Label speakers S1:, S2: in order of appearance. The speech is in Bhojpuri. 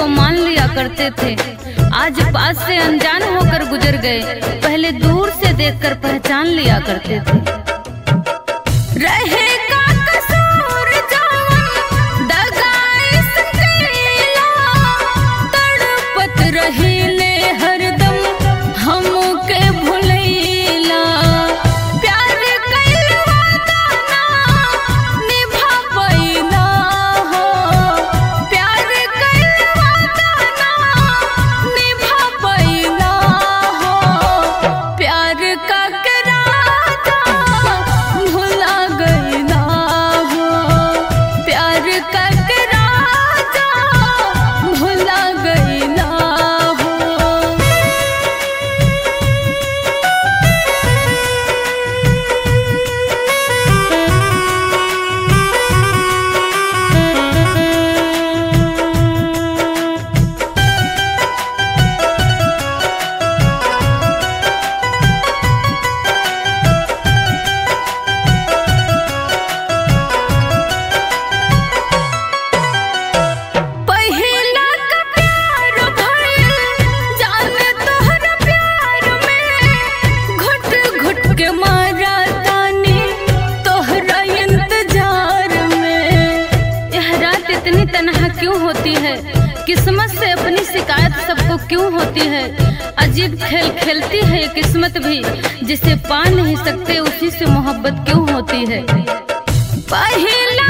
S1: मान लिया करते थे, आज पास से अनजान होकर गुजर गए, पहले दूर से देखकर पहचान लिया करते थे। रहेगा कसूर जवान दगाई सकेला, तड़पत रहीले हरदम हमके भुलैला। प्यार कइल वादा ना निभा पैला हो, प्यार कइल वादा ना निभा पैला हो। प्यार का कराता भुला गइला हो, प्यार का कराता भुला गइला हो। पहिला का प्यार भइल जाने तोहरा प्यार में, घुट घुट के मारा तानी तोहरा इंतजार में। यह रात इतनी तन्हा क्यों होती है, किस्मत से अपनी शिकायत सबको क्यों होती है। अजीब खेल खेलती है ये किस्मत भी, जिसे पा नहीं सकते उसी से मोहब्बत क्यों होती है। पहिला